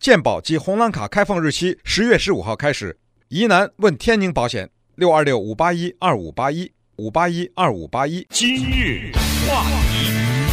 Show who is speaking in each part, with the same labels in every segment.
Speaker 1: 健保及红蓝卡开放日期10月15号开始。疑难问天宁保险，626-581-2581，581-2581。
Speaker 2: 今日话题，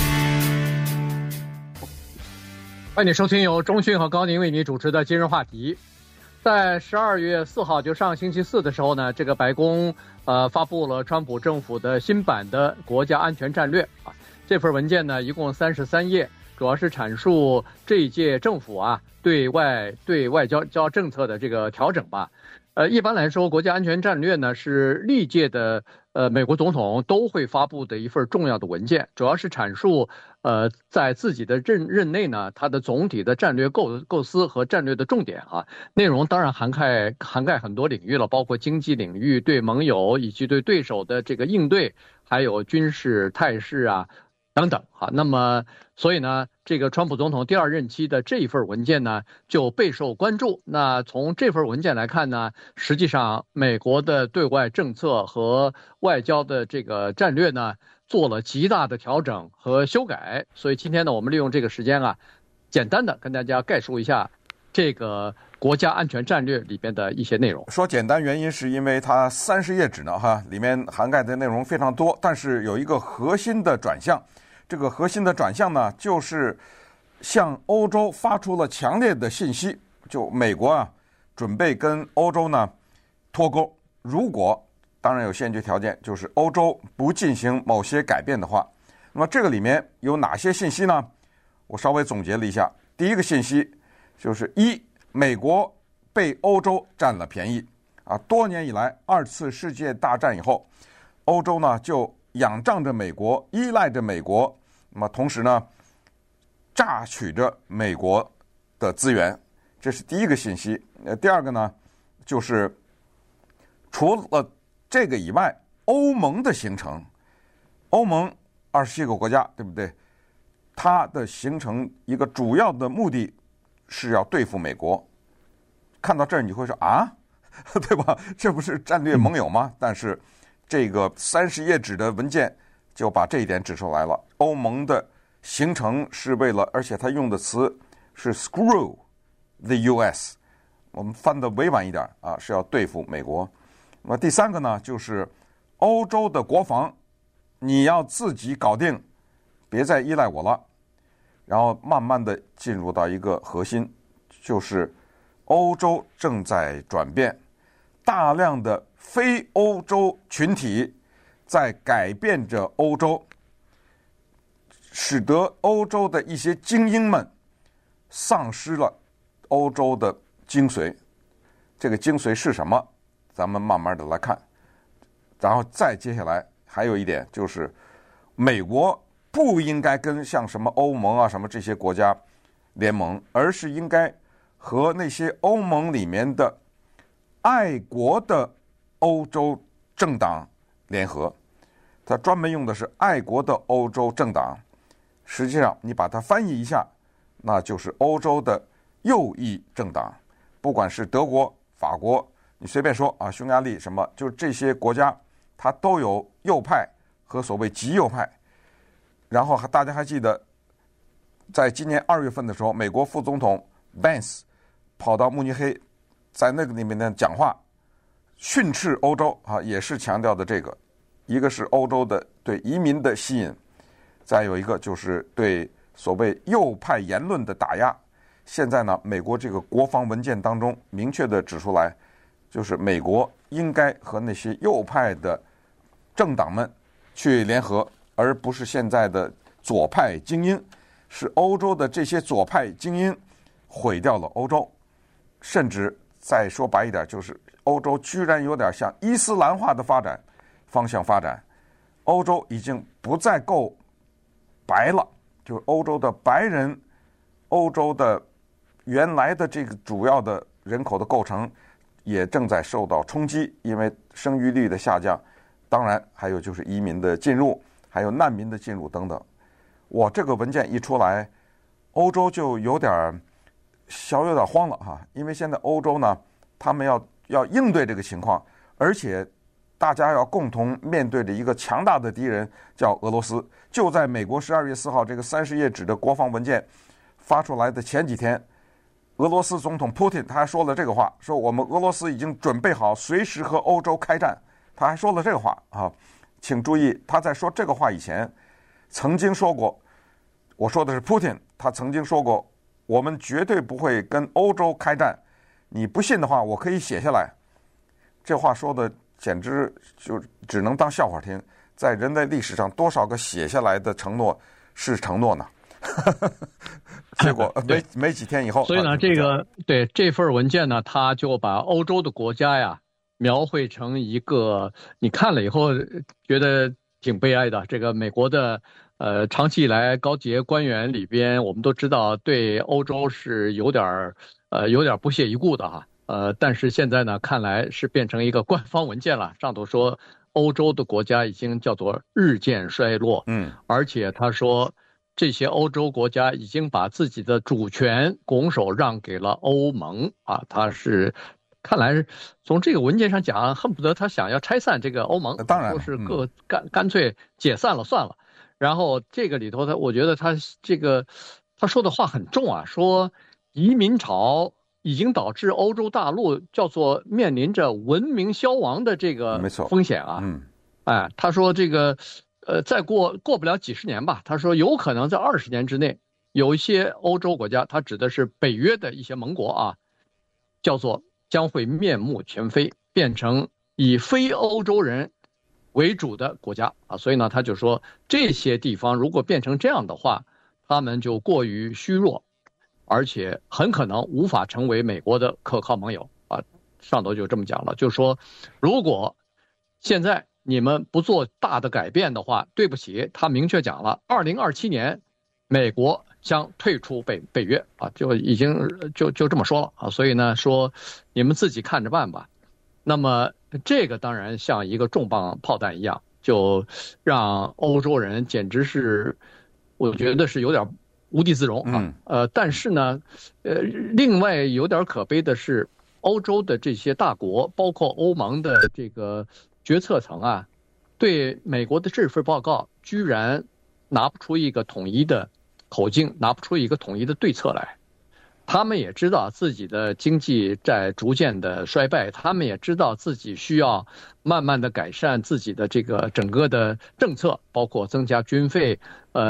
Speaker 3: 欢迎收听由钟迅和高宁为你主持的今日话题。在12月4号，就上星期四的时候呢，这个白宫发布了川普政府的新版的国家安全战略啊。这份文件呢，一共33页，主要是阐述这一届政府对外交政策的这个调整吧。一般来说，国家安全战略呢是历届的美国总统都会发布的一份重要的文件，主要是阐述在自己的任内呢，它的总体的战略构思和战略的重点内容当然涵盖很多领域了，包括经济领域、对盟友以及对对手的这个应对，还有军事态势等等那么所以呢，这个川普总统第2任期的这一份文件呢就备受关注。那从这份文件来看呢，实际上美国的对外政策和外交的这个战略呢做了极大的调整和修改。所以今天呢，我们利用这个时间简单的跟大家概述一下这个国家安全战略里边的一些内容。
Speaker 4: 说简单原因是因为它30页纸呢里面涵盖的内容非常多，但是有一个核心的转向。这个核心的转向呢，就是向欧洲发出了强烈的信息，就美国准备跟欧洲呢脱钩。如果当然有先决条件，就是欧洲不进行某些改变的话，那么这个里面有哪些信息呢？我稍微总结了一下。第一个信息就是美国被欧洲占了便宜多年以来，2次世界大战以后，欧洲呢就仰仗着美国，依赖着美国，那么同时呢榨取着美国的资源，这是第一个信息。第二个呢，就是除了这个以外，欧盟的形成，欧盟27个国家，对不对？它的形成一个主要的目的是要对付美国。看到这儿你会说对吧？这不是战略盟友吗？但是这个30页纸的文件就把这一点指出来了。欧盟的形成是为了，而且他用的词是 screw the US， 我们翻的委婉一点是要对付美国。那么第三个呢，就是欧洲的国防你要自己搞定，别再依赖我了。然后慢慢的进入到一个核心，就是欧洲正在转变，大量的非欧洲群体在改变着欧洲，使得欧洲的一些精英们丧失了欧洲的精髓。这个精髓是什么？咱们慢慢的来看。然后再接下来还有一点，就是美国不应该跟像什么欧盟什么这些国家联盟，而是应该和那些欧盟里面的爱国的欧洲政党联合。他专门用的是爱国的欧洲政党，实际上你把它翻译一下，那就是欧洲的右翼政党。不管是德国、法国，你随便说匈牙利什么，就是这些国家它都有右派和所谓极右派。然后大家还记得在今年2月份的时候，美国副总统 Vance 跑到慕尼黑，在那个里面的讲话训斥欧洲也是强调的这个，一个是欧洲的对移民的吸引，再有一个就是对所谓右派言论的打压。现在呢，美国这个国防文件当中明确的指出来，就是美国应该和那些右派的政党们去联合，而不是现在的左派精英。是欧洲的这些左派精英毁掉了欧洲，甚至再说白一点，就是欧洲居然有点向伊斯兰化的方向发展。欧洲已经不再够白了，就是欧洲的白人，欧洲的原来的这个主要的人口的构成也正在受到冲击，因为生育率的下降，当然还有就是移民的进入，还有难民的进入等等。这个文件一出来，欧洲就有点慌了因为现在欧洲呢，他们要应对这个情况，而且大家要共同面对着一个强大的敌人，叫俄罗斯。就在美国12月4号这个30页纸的国防文件发出来的前几天， 俄罗斯总统普京他还说了这个话，说我们俄罗斯已经准备好随时和欧洲开战。他还说了这个话啊，请注意，他在说这个话以前，曾经说过，我说的是普京，他曾经说过，我们绝对不会跟欧洲开战。你不信的话，我可以写下来。这话说的简直就只能当笑话听。在人类历史上，多少个写下来的承诺是承诺呢？结果没几天以后，
Speaker 3: 所以呢，这份文件呢，他就把欧洲的国家呀描绘成一个，你看了以后觉得挺悲哀的。这个美国的长期以来高级官员里边，我们都知道对欧洲是有点不屑一顾的哈。但是现在呢，看来是变成一个官方文件了。上头说欧洲的国家已经叫做日渐衰落，而且他说这些欧洲国家已经把自己的主权拱手让给了欧盟啊。他是看来从这个文件上讲，恨不得他想要拆散这个欧盟，
Speaker 4: 当然
Speaker 3: 说是干脆解散了算了。然后这个里头我觉得他说的话很重啊，说移民潮已经导致欧洲大陆叫做面临着文明消亡的这个风险啊。他说这个再过不了几十年吧，他说有可能在20年之内，有一些欧洲国家，他指的是北约的一些盟国啊，叫做将会面目全非，变成以非欧洲人为主的国家啊。所以呢，他就说这些地方如果变成这样的话，他们就过于虚弱，而且很可能无法成为美国的可靠盟友啊。上头就这么讲了，就说如果现在你们不做大的改变的话，对不起，他明确讲了，2027年美国将退出北约啊，就已经就这么说了啊。所以呢，说你们自己看着办吧。那么这个当然像一个重磅炮弹一样，就让欧洲人简直是，我觉得是有点无地自容啊。但是呢，另外有点可悲的是，欧洲的这些大国，包括欧盟的这个决策层啊，对美国的这份报告居然拿不出一个统一的口径，拿不出一个统一的对策来。他们也知道自己的经济在逐渐的衰败，他们也知道自己需要慢慢的改善自己的这个整个的政策，包括增加军费，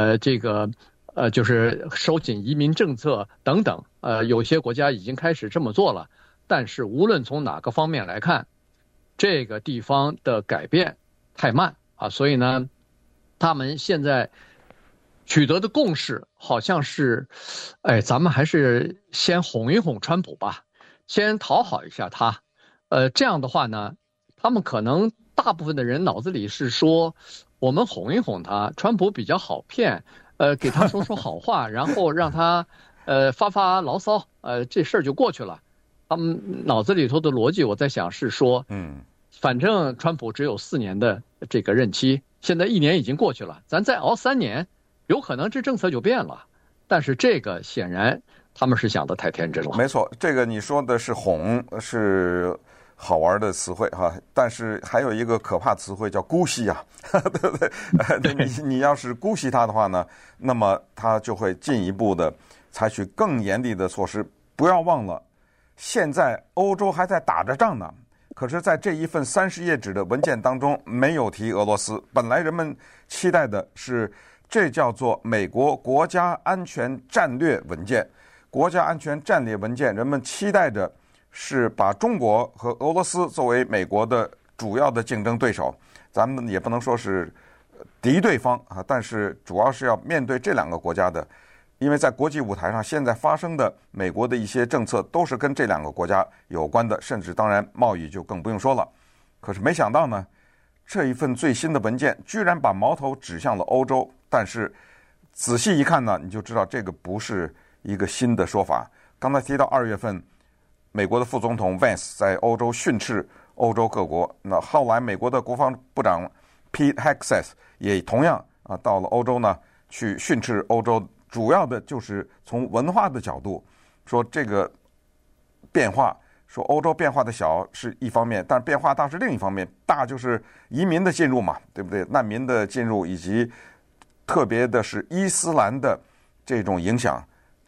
Speaker 3: 就是收紧移民政策等等。有些国家已经开始这么做了，但是无论从哪个方面来看，这个地方的改变太慢啊。所以呢，他们现在取得的共识好像是，咱们还是先哄一哄川普吧，先讨好一下他。这样的话呢，他们可能大部分的人脑子里是说，我们哄一哄他，川普比较好骗，给他说说好话，然后让他发发牢骚，这事儿就过去了。他们脑子里头的逻辑，我在想是说，反正川普只有4年的这个任期，现在1年已经过去了，咱再熬3年。有可能这政策就变了，但是这个显然他们是想的太天真了。
Speaker 4: 没错，这个你说的是哄，是好玩的词汇哈，但是还有一个可怕词汇叫姑息啊，对不对？你要是姑息他的话呢，那么他就会进一步的采取更严厉的措施。不要忘了，现在欧洲还在打着仗呢。可是，在这一份30页纸的文件当中，没有提俄罗斯。本来人们期待的是。这叫做美国国家安全战略文件。国家安全战略文件，人们期待着是把中国和俄罗斯作为美国的主要的竞争对手。咱们也不能说是敌对方啊，但是主要是要面对这2个国家的。因为在国际舞台上，现在发生的美国的一些政策都是跟这2个国家有关的，甚至当然贸易就更不用说了。可是没想到呢，这一份最新的文件居然把矛头指向了欧洲。但是仔细一看呢，你就知道这个不是一个新的说法。刚才提到2月份，美国的副总统 Vance 在欧洲训斥欧洲各国。那后来美国的国防部长 Pete Hegseth 也同样到了欧洲呢，去训斥欧洲。主要的就是从文化的角度说，这个变化，说欧洲变化的小是一方面，但变化大是另一方面。大就是移民的进入嘛，对不对？难民的进入，以及特别的是伊斯兰的这种影响，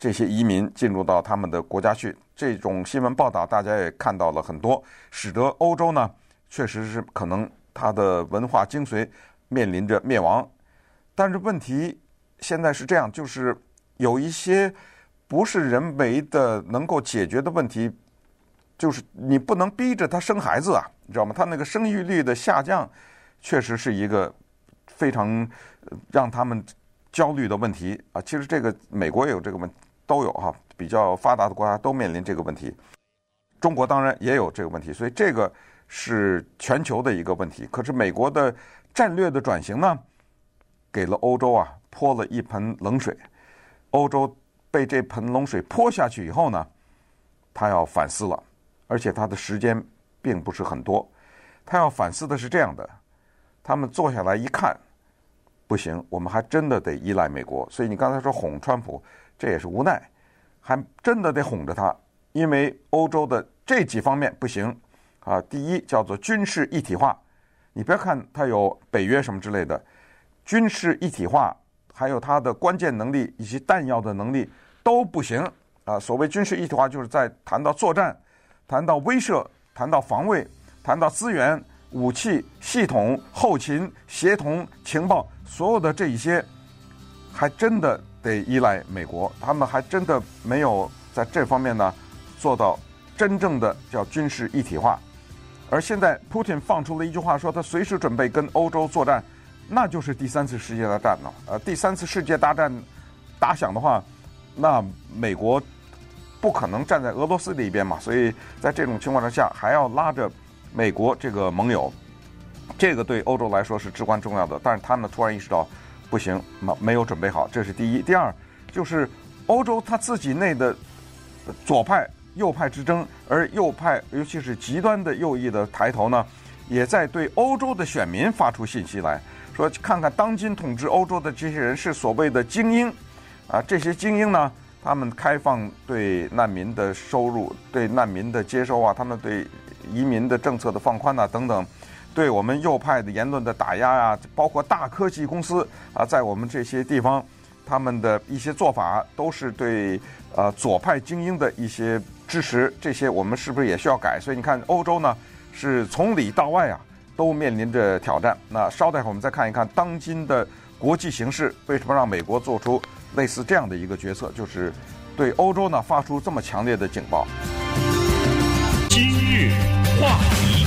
Speaker 4: 这些移民进入到他们的国家去。这种新闻报道大家也看到了很多，使得欧洲呢确实是可能它的文化精髓面临着灭亡。但是问题现在是这样，就是有一些不是人为的能够解决的问题，就是你不能逼着他生孩子啊，你知道吗？他那个生育率的下降确实是一个非常让他们焦虑的问题啊。其实这个美国也有这个问题，都有哈，比较发达的国家都面临这个问题。中国当然也有这个问题，所以这个是全球的一个问题。可是美国的战略的转型呢，给了欧洲啊泼了一盆冷水。欧洲被这盆冷水泼下去以后呢，他要反思了，而且他的时间并不是很多。他要反思的是这样的，他们坐下来一看，不行，我们还真的得依赖美国。所以你刚才说哄川普，这也是无奈，还真的得哄着他，因为欧洲的这几方面不行啊。第一叫做军事一体化，你不要看它有北约什么之类的，军事一体化还有它的关键能力以及弹药的能力都不行啊。所谓军事一体化，就是在谈到作战、谈到威慑、谈到防卫、谈到资源、武器、系统、后勤、协同、情报，所有的这一些，还真的得依赖美国。他们还真的没有在这方面呢做到真正的叫军事一体化。而现在 Putin 放出了一句话，说他随时准备跟欧洲作战，那就是第三次世界大战了。第三次世界大战打响的话，那美国不可能站在俄罗斯的一边嘛，所以在这种情况之下，还要拉着美国这个盟友，这个对欧洲来说是至关重要的。但是他们突然意识到，不行，没有准备好，这是第一。第二，就是欧洲他自己内的左派右派之争，而右派尤其是极端的右翼的抬头呢，也在对欧洲的选民发出信息来说，看看当今统治欧洲的这些人是所谓的精英啊，这些精英呢，他们开放对难民的收入、对难民的接收啊，他们对移民的政策的放宽啊等等，对我们右派的言论的打压啊，包括大科技公司啊，在我们这些地方，他们的一些做法都是对左派精英的一些支持，这些我们是不是也需要改？所以你看，欧洲呢是从里到外啊都面临着挑战。那稍待会儿我们再看一看当今的国际形势，为什么让美国做出类似这样的一个决策，就是对欧洲呢发出这么强烈的警报。
Speaker 2: 今日话题，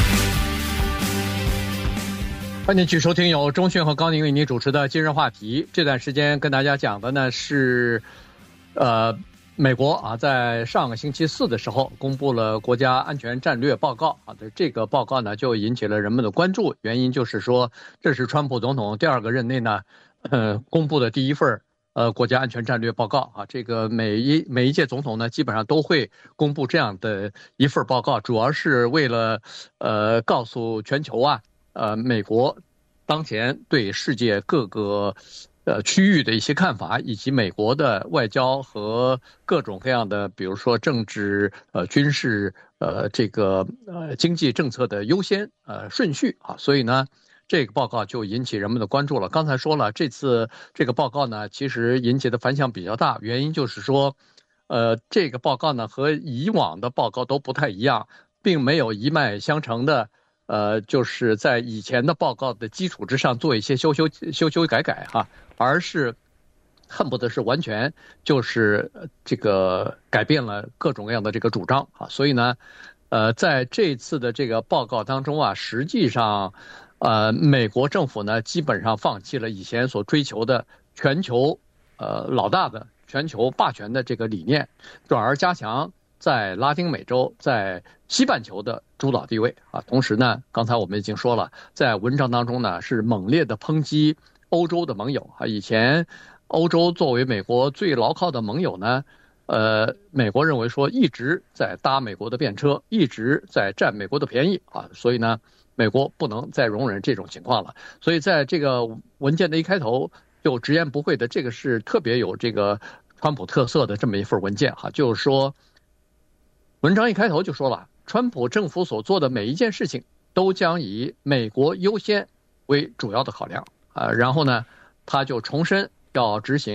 Speaker 3: 欢迎继续收听由钟迅和高宁为您主持的今日话题。这段时间跟大家讲的呢是，美国啊在上个星期四的时候公布了国家安全战略报告啊，这个报告呢就引起了人们的关注，原因就是说这是川普总统第二个任内呢，公布的第一份国家安全战略报告啊。这个每一届总统呢基本上都会公布这样的一份报告，主要是为了告诉全球啊。美国当前对世界各个区域的一些看法，以及美国的外交和各种各样的，比如说政治、军事、经济政策的优先顺序啊，所以呢，这个报告就引起人们的关注了。刚才说了，这次这个报告呢，其实引起的反响比较大，原因就是说，这个报告呢和以往的报告都不太一样，并没有一脉相承的。就是在以前的报告的基础之上做一些修改哈，而是恨不得是完全就是这个改变了各种各样的这个主张啊。所以呢，在这次的这个报告当中啊，实际上，美国政府呢基本上放弃了以前所追求的全球老大的全球霸权的这个理念，转而加强在拉丁美洲、在西半球的主导地位啊。同时呢，刚才我们已经说了，在文章当中呢是猛烈的抨击欧洲的盟友啊。以前欧洲作为美国最牢靠的盟友呢，美国认为说一直在搭美国的便车，一直在占美国的便宜啊。所以呢，美国不能再容忍这种情况了。所以在这个文件的一开头就直言不讳的，这个是特别有这个川普特色的这么一份文件哈，就是说。文章一开头就说了，川普政府所做的每一件事情都将以美国优先为主要的考量然后呢，他就重申要执行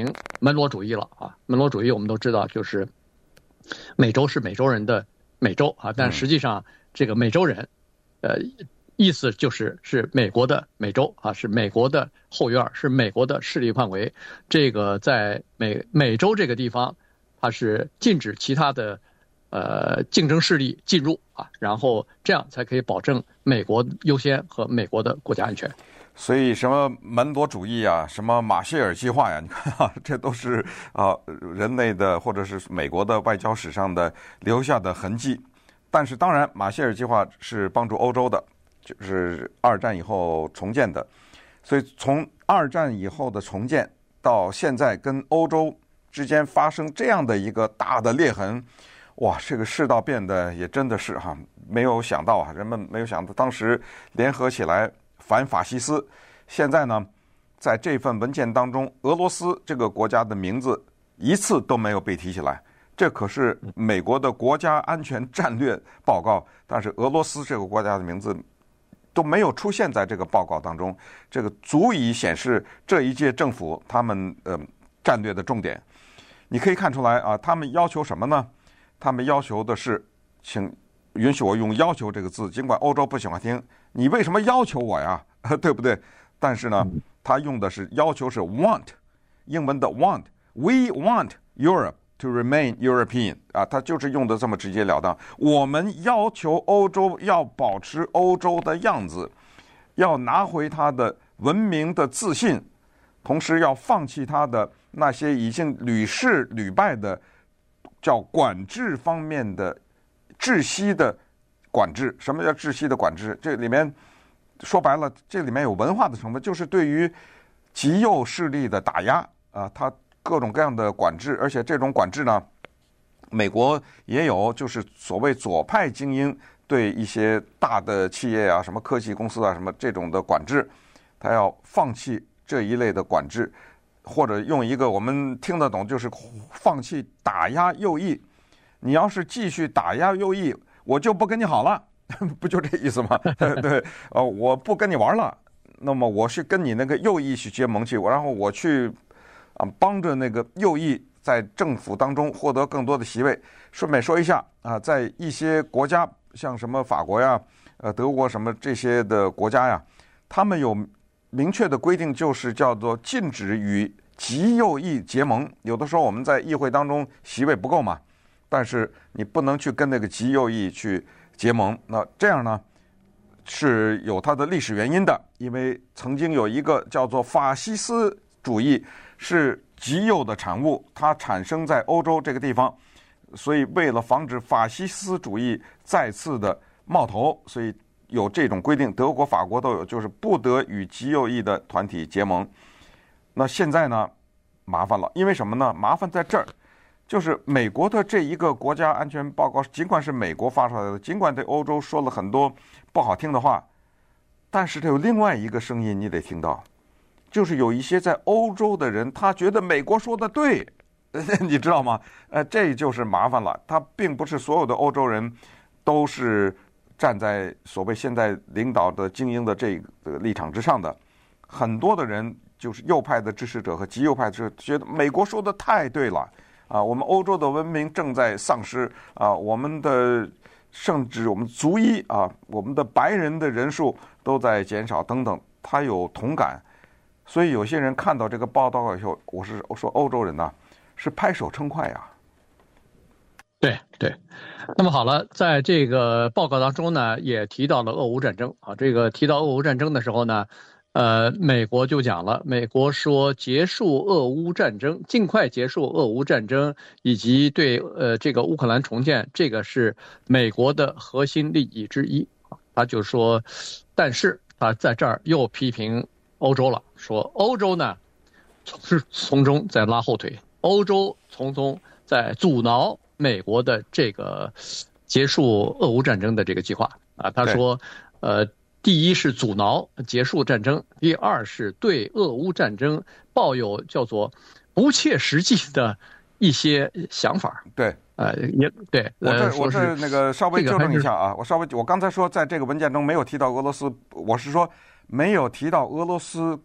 Speaker 3: 门罗主义了啊。门罗主义我们都知道，就是美洲是美洲人的美洲啊，但实际上这个美洲人，意思就是美国的美洲啊，是美国的后院，是美国的势力范围。这个在美洲这个地方，它是禁止其他的竞争势力进入啊，然后这样才可以保证美国优先和美国的国家安全。
Speaker 4: 所以什么门罗主义啊，什么马歇尔计划呀，你看啊，这都是人类的或者是美国的外交史上的留下的痕迹。但是当然，马歇尔计划是帮助欧洲的，就是二战以后重建的。所以从二战以后的重建到现在跟欧洲之间发生这样的一个大的裂痕，哇，这个世道变得也真的是没有想到啊，人们没有想到当时联合起来反法西斯。现在呢，在这份文件当中，俄罗斯这个国家的名字一次都没有被提起来。这可是美国的国家安全战略报告，但是俄罗斯这个国家的名字都没有出现在这个报告当中。这个足以显示这一届政府他们战略的重点。你可以看出来啊，他们要求什么呢？他们要求的是，请允许我用要求这个字，尽管欧洲不喜欢听，你为什么要求我呀？对不对？但是呢，他用的是要求是 want， 英文的 want，we want Europe to remain European 啊，他就是用的这么直截了当。我们要求欧洲要保持欧洲的样子，要拿回他的文明的自信，同时要放弃他的那些已经屡试屡败的叫管制方面的窒息的管制。什么叫窒息的管制？这里面说白了，这里面有文化的成分，就是对于极右势力的打压啊，它各种各样的管制。而且这种管制呢，美国也有，就是所谓左派精英对一些大的企业啊，什么科技公司啊，什么这种的管制，他要放弃这一类的管制，或者用一个我们听得懂，就是放弃打压右翼。你要是继续打压右翼，我就不跟你好了。不就这意思吗？对，我不跟你玩了，那么我是跟你那个右翼去结盟去，然后我去帮着那个右翼在政府当中获得更多的席位。顺便说一下啊，在一些国家，像什么法国呀、德国什么这些的国家呀，他们有明确的规定，就是叫做禁止与极右翼结盟。有的时候我们在议会当中席位不够嘛，但是你不能去跟那个极右翼去结盟。那这样呢是有它的历史原因的，因为曾经有一个叫做法西斯主义是极右的产物，它产生在欧洲这个地方，所以为了防止法西斯主义再次的冒头，所以有这种规定，德国、法国都有，就是不得与极右翼的团体结盟。那现在呢麻烦了，因为什么呢？麻烦在这儿，就是美国的这一个国家安全报告，尽管是美国发出来的，尽管对欧洲说了很多不好听的话，但是它有另外一个声音你得听到，就是有一些在欧洲的人，他觉得美国说的对，你知道吗？这就是麻烦了。他并不是所有的欧洲人都是站在所谓现在领导的精英的这个立场之上的，很多的人就是右派的支持者和极右派的支持者，觉得美国说的太对了。我们欧洲的文明正在丧失我们的甚至我们族裔我们的白人的人数都在减少等等，他有同感。所以有些人看到这个报道以后，我说欧洲人是拍手称快呀。
Speaker 3: 对。那么好了，在这个报告当中呢，也提到了俄乌战争这个提到俄乌战争的时候呢，美国就讲了，美国说结束俄乌战争，尽快结束俄乌战争，以及对这个乌克兰重建，这个是美国的核心利益之一。他就说，但是他在这儿又批评欧洲了，说欧洲呢从中在拉后腿，欧洲从中在阻挠美国的这个结束俄乌战争的这个计划他说第一是阻挠结束战争，第二是对俄乌战争抱有叫做不切实际的一些想法。
Speaker 4: 对，
Speaker 3: 也对。
Speaker 4: 我这那个稍微纠正一下我刚才说在这个文件中没有提到俄罗斯，我是说没有提到俄罗斯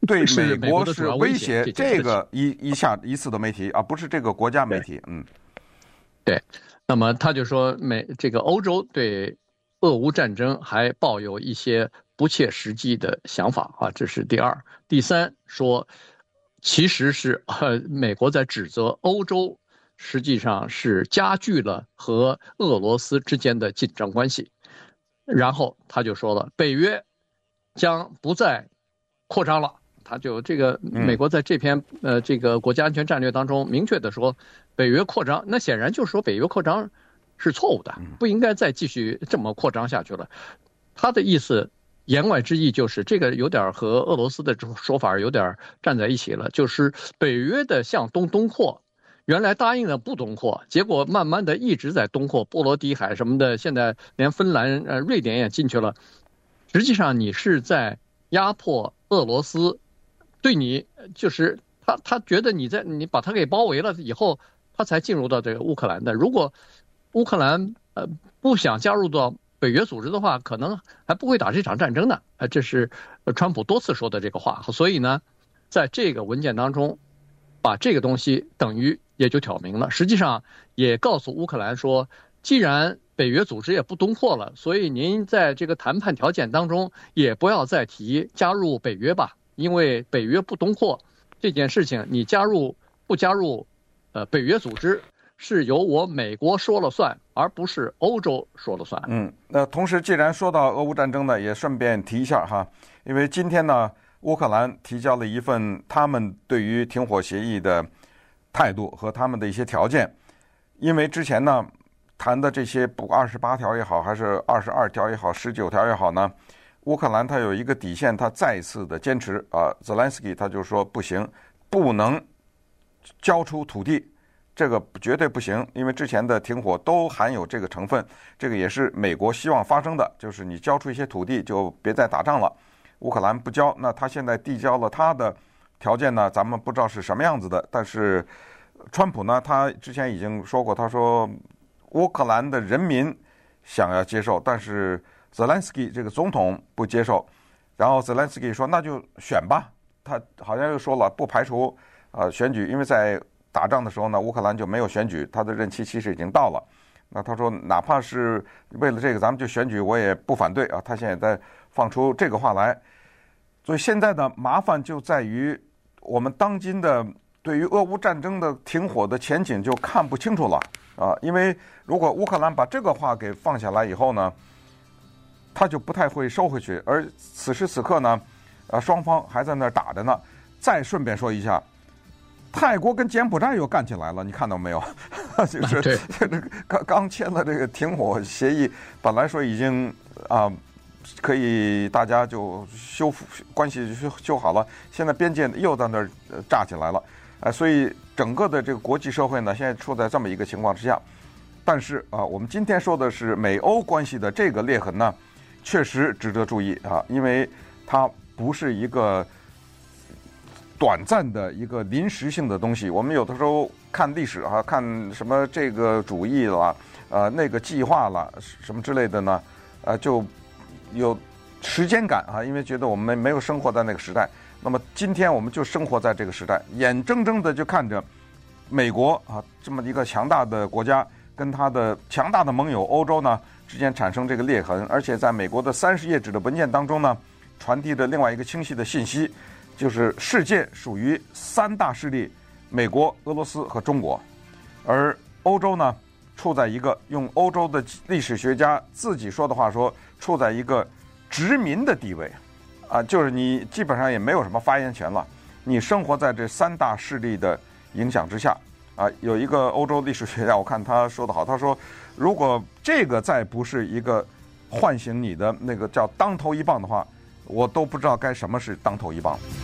Speaker 4: 对美国
Speaker 3: 是
Speaker 4: 威胁，这个一次都没提啊，不是这个国家没提。
Speaker 3: 对。那么他就说这个欧洲对俄乌战争还抱有一些不切实际的想法啊，这是第二。第三说，其实是美国在指责欧洲实际上是加剧了和俄罗斯之间的紧张关系。然后他就说了，北约将不再扩张了。他就这个美国在这篇这个国家安全战略当中明确的说，北约扩张，那显然就是说北约扩张是错误的，不应该再继续这么扩张下去了。他的意思言外之意就是这个有点和俄罗斯的说法有点站在一起了，就是北约的向东扩，原来答应了不东扩，结果慢慢的一直在东扩，波罗的海什么的，现在连芬兰、瑞典也进去了。实际上你是在压迫俄罗斯，对你就是他觉得你把他给包围了以后，他才进入到这个乌克兰的。如果乌克兰不想加入到北约组织的话，可能还不会打这场战争呢。这是川普多次说的这个话。所以呢，在这个文件当中，把这个东西等于也就挑明了，实际上也告诉乌克兰说，既然北约组织也不东扩了，所以您在这个谈判条件当中也不要再提加入北约吧，因为北约不东扩这件事情，你加入不加入北约组织是由我美国说了算，而不是欧洲说了算。
Speaker 4: 那同时既然说到俄乌战争呢，也顺便提一下哈，因为今天呢，乌克兰提交了一份他们对于停火协议的态度和他们的一些条件。因为之前呢谈的这些不28条也好，还是22条也好，19条也好呢，乌克兰他有一个底线，他再次的坚持泽连斯基他就说不行，不能交出土地，这个绝对不行，因为之前的停火都含有这个成分，这个也是美国希望发生的，就是你交出一些土地就别再打仗了。乌克兰不交，那他现在递交了他的条件呢，咱们不知道是什么样子的。但是川普呢，他之前已经说过，他说乌克兰的人民想要接受，但是泽连斯基这个总统不接受。然后泽连斯基说那就选吧，他好像又说了不排除选举，因为在打仗的时候呢，乌克兰就没有选举，他的任期其实已经到了。那他说哪怕是为了这个咱们就选举，我也不反对啊。他现在在放出这个话来。所以现在的麻烦就在于我们当今的对于俄乌战争的停火的前景就看不清楚了因为如果乌克兰把这个话给放下来以后呢，他就不太会收回去，而此时此刻呢双方还在那儿打着呢。再顺便说一下，泰国跟柬埔寨又干起来了，你看到没有？就是刚签了这个停火协议，本来说已经可以大家就修复关系修好了，现在边界又在那儿炸起来了，所以整个的这个国际社会呢，现在处在这么一个情况之下。但是我们今天说的是美欧关系的这个裂痕呢，确实值得注意因为它不是一个短暂的一个临时性的东西。我们有的时候看历史看什么这个主义了那个计划了什么之类的呢就有时间感因为觉得我们没有生活在那个时代。那么今天我们就生活在这个时代，眼睁睁的就看着美国这么一个强大的国家跟他的强大的盟友欧洲呢之间产生这个裂痕。而且在美国的30页纸的文件当中呢，传递的另外一个清晰的信息，就是世界属于3大势力，美国、俄罗斯和中国，而欧洲呢处在一个，用欧洲的历史学家自己说的话说，处在一个殖民的地位就是你基本上也没有什么发言权了，你生活在这3大势力的影响之下有一个欧洲历史学家，我看他说得好，他说如果这个再不是一个唤醒你的那个叫当头一棒的话，我都不知道该什么是当头一棒。